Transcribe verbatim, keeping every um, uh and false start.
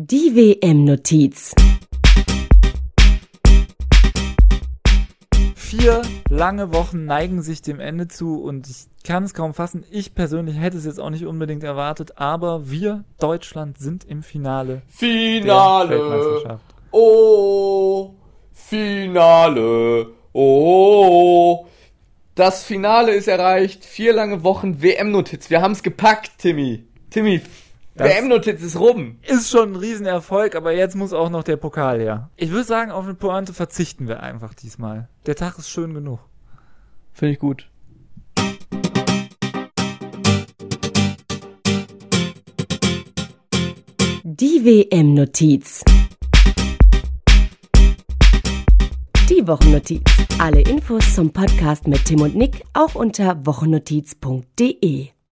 Die W M-Notiz. Vier lange Wochen neigen sich dem Ende zu und ich kann es kaum fassen. Ich persönlich hätte es jetzt auch nicht unbedingt erwartet, aber wir, Deutschland, sind im Finale. Finale. Der Weltmeisterschaft. Oh, Finale. Oh. Das Finale ist erreicht. Vier lange Wochen W M-Notiz. Wir haben es gepackt, Timmy. Timmy, W M-Notiz ist rum. Ist schon ein Riesenerfolg, aber jetzt muss auch noch der Pokal her. Ich würde sagen, auf eine Pointe verzichten wir einfach diesmal. Der Tag ist schön genug. Finde ich gut. Die W M-Notiz. Die Wochennotiz. Alle Infos zum Podcast mit Tim und Nick auch unter wochennotiz punkt de.